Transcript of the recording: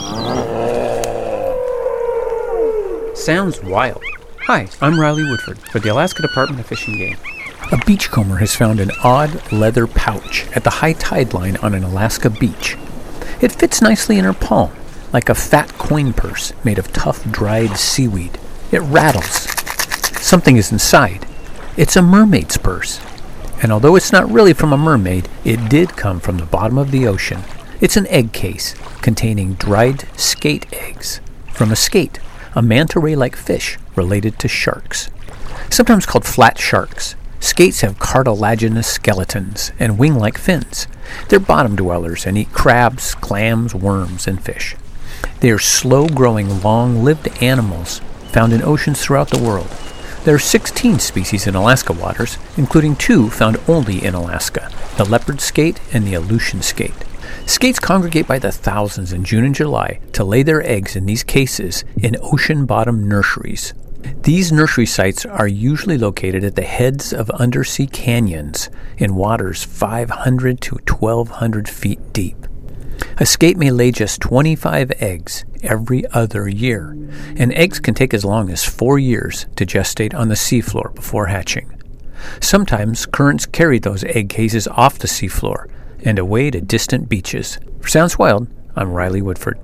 Sounds wild. Hi, I'm Riley Woodford for the Alaska Department of Fish and Game. A beachcomber has found an odd leather pouch at the high tide line on an Alaska beach. It fits nicely in her palm, like a fat coin purse made of tough, dried seaweed. It rattles. Something is inside. It's a mermaid's purse. And although it's not really from a mermaid, it did come from the bottom of the ocean. It's an egg case containing dried skate eggs from a skate, a manta ray-like fish related to sharks. Sometimes called flat sharks, skates have cartilaginous skeletons and wing-like fins. They're bottom dwellers and eat crabs, clams, worms, and fish. They are slow-growing, long-lived animals found in oceans throughout the world. There are 16 species in Alaska waters, including 2 found only in Alaska, the leopard skate and the Aleutian skate. Skates congregate by the thousands in June and July to lay their eggs in these cases in ocean-bottom nurseries. These nursery sites are usually located at the heads of undersea canyons in waters 500 to 1,200 feet deep. A skate may lay just 25 eggs every other year, and eggs can take as long as 4 years to gestate on the seafloor before hatching. Sometimes currents carry those egg cases off the seafloor and away to distant beaches. For Sounds Wild, I'm Riley Woodford.